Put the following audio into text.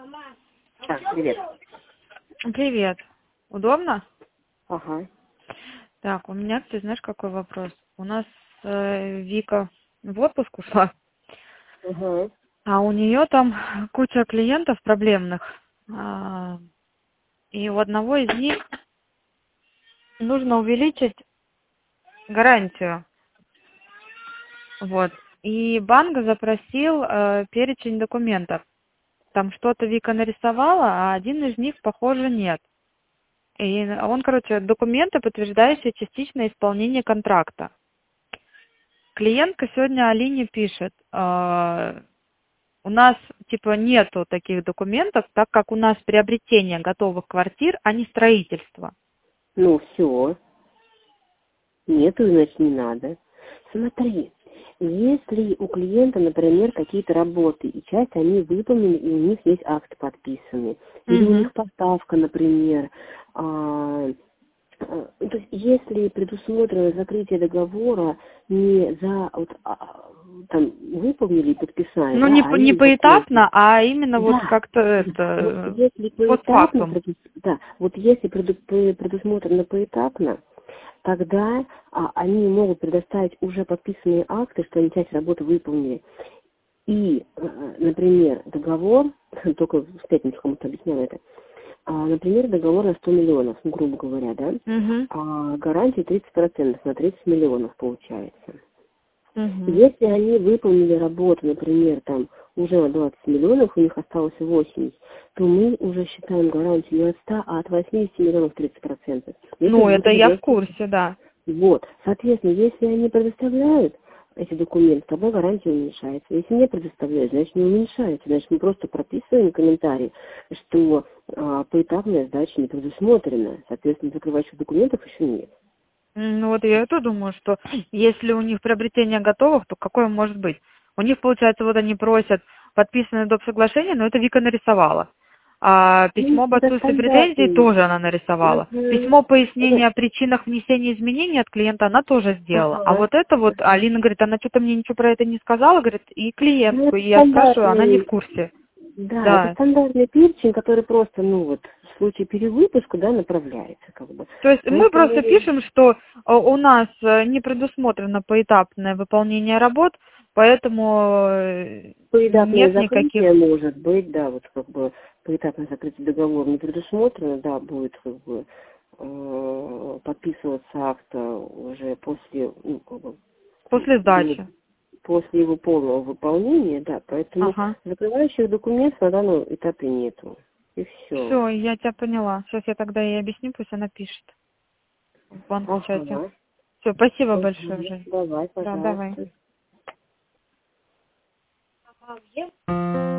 Так, привет. Привет. Удобно? Ага. Так, у меня, ты знаешь, какой вопрос? У нас Вика в отпуск ушла, Угу. а у нее там куча клиентов проблемных. И у одного из них нужно увеличить гарантию. Вот. И банк запросил перечень документов. Там что-то Вика нарисовала, а один из них, похоже, нет. И он, короче, документы, подтверждающие частичное исполнение контракта. Клиентка сегодня Алине пишет, у нас типа нету таких документов, так как у нас приобретение готовых квартир, а не строительство. Ну, все. Нету, значит, не надо. Смотри, если у клиента, например, какие-то работы, и часть они выполнены, и у них есть акт подписанный, или у Угу. них поставка, например, то есть если предусмотрено закрытие договора не за там выполнили и подписали, Ну, да, не, а не именно закрытие. поэтапно, а именно вот Да, как-то вот это, если поэтапно, постфактум. да, вот если предусмотрено поэтапно, тогда они могут предоставить уже подписанные акты, что они часть работы выполнили. И, например, договор, только в пятницу кому-то объясняла это, например, договор на 100 миллионов, ну, грубо говоря, да, Угу. а гарантия 30% на 30 миллионов получается. Угу. Если они выполнили работу, например, там уже на 20 миллионов, у них осталось 80, то мы уже считаем гарантию не от 100, а от 80 миллионов 30%. Это Ну, это будет я в 90. курсе, да. Вот. Соответственно, если они предоставляют эти документы, тогда гарантия уменьшается. Если не предоставляют, значит не уменьшается. Значит, мы просто прописываем комментарий, что поэтапная сдача не предусмотрена. Соответственно, закрывающих документов еще нет. Ну вот я это думаю, что если у них приобретение готовых, то какое может быть? У них, получается, вот они просят подписанное доп. Соглашение, но это Вика нарисовала. А Ну, письмо об это отсутствии претензий стандартный. тоже она нарисовала. Мгм. Письмо пояснения Это- о причинах внесения изменений от клиента она тоже сделала. А Ага. вот это вот, Алина говорит, она что-то мне ничего про это не сказала, говорит, и Ну, клиентку. это И я спрашиваю, она не в стандартный, курсе. да, это Да. стандартный перечень, который просто, ну вот, в случае перевыпуска, да, направляется, как бы. То есть мы просто Поэтому пишем, что у нас не предусмотрено поэтапное выполнение работ, поэтому поэтапное нет закрытие никаких... может быть, да, вот как бы поэтапное закрытие договора не предусмотрено, да, будет как бы подписываться акт уже после, ну, как бы, После ну, сдачи. после его полного выполнения, да, поэтому Ага. закрывающих документов на данном этапе нету. И все. Все, я тебя поняла. Сейчас я тогда ей объясню, пусть она пишет в банк в чате. Ага. Все, спасибо большое, Ага. Жень. Давай, Да, давай. пожалуйста.